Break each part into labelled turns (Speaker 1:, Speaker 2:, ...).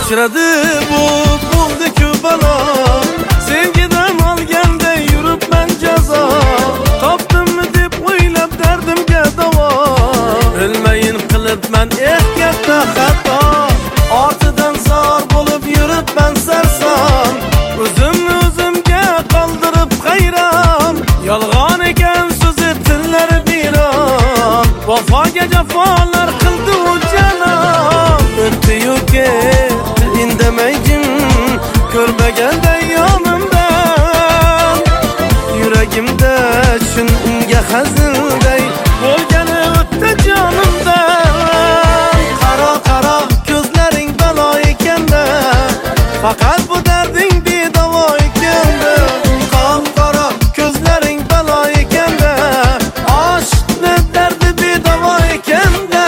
Speaker 1: Kechiradi bu bo'ldi-ku balo, sevgidan olganda yuribman jazo. Topdimmi deb o'ylab dardimga davo, bilmayin qilibman katta xato. Ortidan zor bo'lib yuribman sarson, o'zimni o'zimga qoldirib hayron. Yolg'on ekan so'zi tillari biron, vafoga jafolar qildi u janon. O'tdi-yu ketdi indamay jim, ko'rmaganday yonimdan. Yuragimda shun unga hazilday bo'lgani o'tdi jonimdan. Qaro ko'zlaring balo ekanda, faqat bu darding bedavo ekanda. Qora ko'zlaring balo ekanda, oshiqni dardi bedavo ekanda.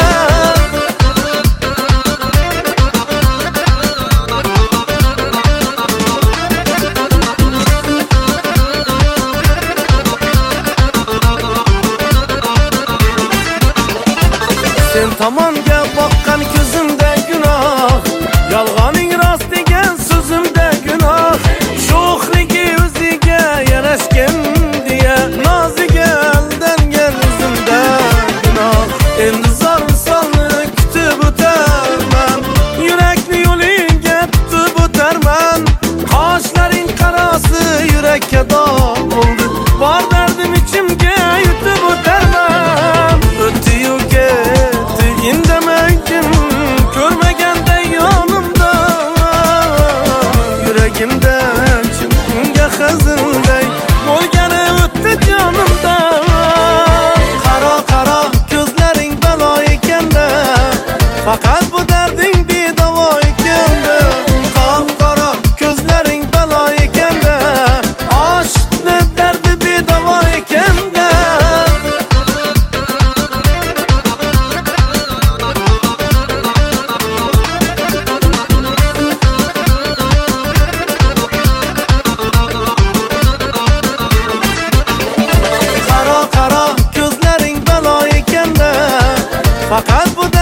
Speaker 1: Sen tomonga boqqan ko'zimda gunoh, yolg'oning rost degan so'zimda gunoh. Sho'xligi o'ziga yarashgan deya noziga aldangan o'zimda gunoh. Endi zor misolni kutib o'tarman, yurakni yo'lingga tutib o'tarman. Qoshlaring qarosi yurakka dog' bo'ldi, bor dardim ichimga yutib o'tarman. O'tdi-yu ketdi indamay jim, ko'rmaganday yonimda. Yuragimda jim unga hazilday bo'lgani o'tdi jonimdan. Qaro ko'zlaring balo ekanda, faqat bu darding bedavo ekanda. Qora ko'zlaring balo ekanda, oshiqni dardi bedavo ekanda. Qaro ko'zlaring balo ekanda, faqat bu